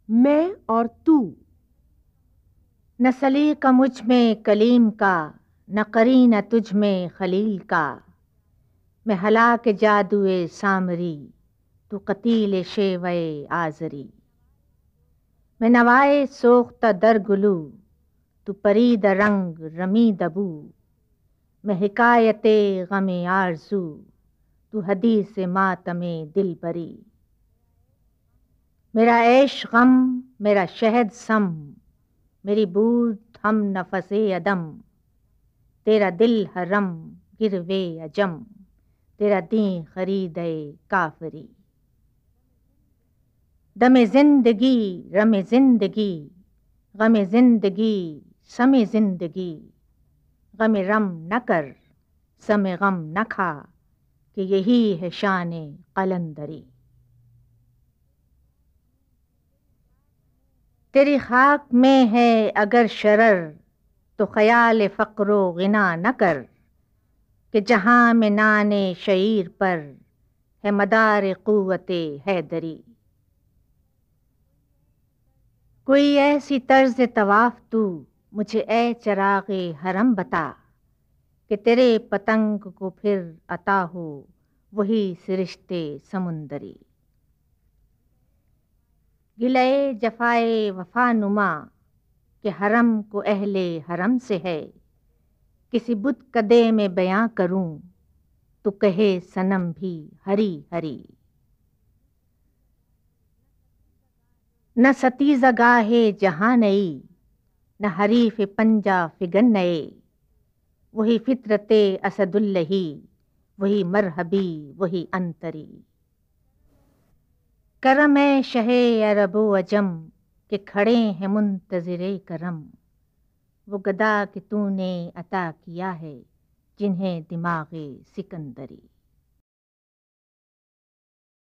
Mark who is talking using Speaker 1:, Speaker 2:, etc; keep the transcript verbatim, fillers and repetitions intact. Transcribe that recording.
Speaker 1: میں اور تو۔
Speaker 2: نہ سلیقہ مجھ میں کلیم کا، نہ قرینہ تجھ میں خلیل کا۔ میں ہلاک جادوئے سامری، تو قتیل شیوہ آزری۔ میں نوائے سوختہ در گلو، تو پرید رنگ رمید بو۔ میں حکایت غم آرزو، تو حدیث ماتم دل بری۔ میرا عیش غم، میرا شہد سم، میری بود ہم نفس عدم۔ تیرا دل حرم گروے عجم، تیرا دین خریدے کافری۔ دم زندگی رم زندگی، غم زندگی سم زندگی۔ غم رم نہ کر سم غم نہ کھا، کہ یہی ہے شان قلندری۔ تیری خاک میں ہے اگر شرر، تو خیال فقر و غنا نہ کر، کہ جہاں میں نان شعیر پر ہے مدار قوت حیدری۔ کوئی ایسی طرز طواف تو مجھے اے چراغ حرم بتا، کہ تیرے پتنگ کو پھر عطا ہو وہی سرشتے سمندری۔ گلے جفائے وفا نما، کہ حرم کو اہل حرم سے ہے۔ کسی بت کدے میں بیاں کروں، تو کہے صنم بھی ہری ہری۔ نہ ستیزہ گاہ جہاں نئی، نہ حریف پنجہ فگن نئے۔ وہی فطرت اسد اللہ، وہی مرحبی وہی انتری۔ کرم ہے شہ عرب و عجم، کہ کھڑے ہیں منتظر کرم۔ وہ گدا کہ تو نے عطا کیا ہے، جنہیں دماغ سکندری۔